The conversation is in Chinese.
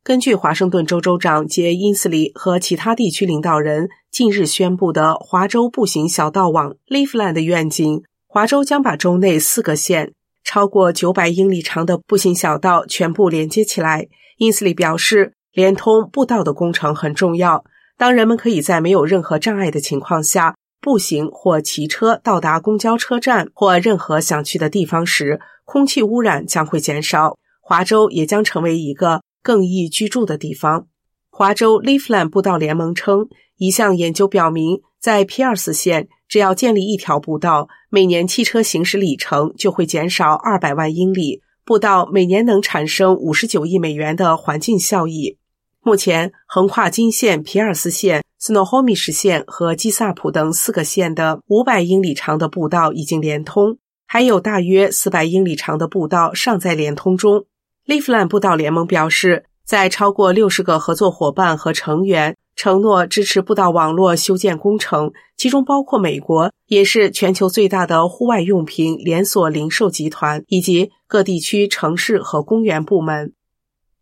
根据华盛顿州州长杰因斯里和其他地区领导人近日宣布的华州步行小道网 Leafland 的愿景，华州将把州内4个县超过900英里长的步行小道全部连接起来。因斯里表示，连通步道的工程很重要，当人们可以在没有任何障碍的情况下步行或骑车到达公交车站或任何想去的地方时，空气污染将会减少，华州也将成为一个更易居住的地方。华州 Leafland 步道联盟称，一项研究表明，在皮尔斯县只要建立一条步道，每年汽车行驶里程就会减少200万英里，步道每年能产生59亿美元的环境效益。目前，横跨金县、皮尔斯县、斯诺霍米什县和基萨普等4个县的500英里长的步道已经连通，还有大约400英里长的步道尚在连通中。Leafland 步道联盟表示，在超过60个合作伙伴和成员承诺支持步道网络修建工程，其中包括美国，也是全球最大的户外用品连锁零售集团，以及各地区城市和公园部门。